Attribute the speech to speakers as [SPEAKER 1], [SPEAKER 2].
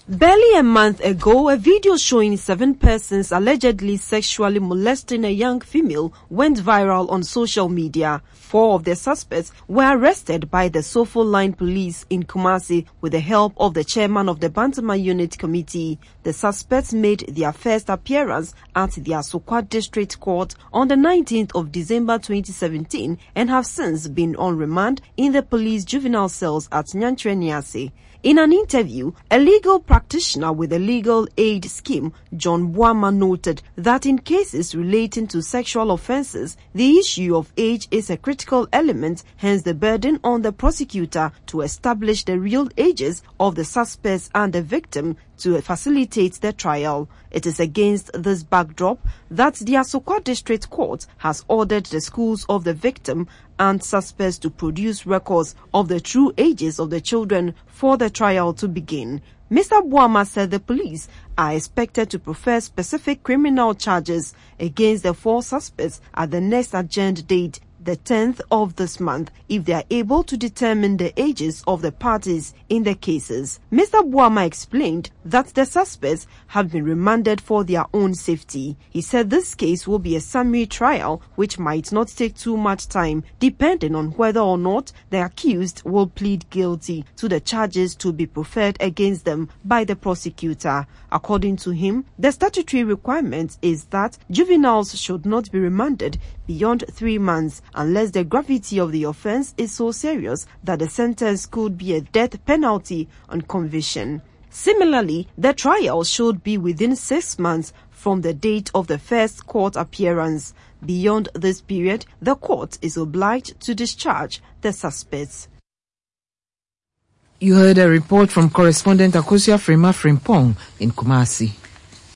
[SPEAKER 1] Barely a month ago, a video showing 7 persons allegedly sexually molesting a young female went viral on social media. 4 of the suspects were arrested by the Sofo Line police in Kumasi with the help of the chairman of the Bantama Unit Committee. The suspects made their first appearance at the Asokwa District Court on the 19th of December 2017 and have since been on remand in the police juvenile cells at Nyantre Niase. In an interview, a legal practitioner with a legal aid scheme, John Boama, noted that in cases relating to sexual offences, the issue of age is a critical element, hence the burden on the prosecutor to establish the real ages of the suspects and the victim to facilitate the trial. It is against this backdrop that the Asokwa District Court has ordered the schools of the victim and suspects to produce records of the true ages of the children for the trial to begin. Mr. Boama said the police are expected to prefer specific criminal charges against the 4 suspects at the next adjourned date, the 10th of this month, if they are able to determine the ages of the parties in the cases. Mr. Boama explained that the suspects have been remanded for their own safety. He said this case will be a summary trial which might not take too much time, depending on whether or not the accused will plead guilty to the charges to be preferred against them by the prosecutor. According to him, the statutory requirement is that juveniles should not be remanded beyond 3 months unless the gravity of the offence is so serious that the sentence could be a death penalty on conviction. Similarly, the trial should be within 6 months from the date of the first court appearance. Beyond this period, the court is obliged to discharge the suspects.
[SPEAKER 2] You heard a report from correspondent Akosia Frema Frimpong in Kumasi.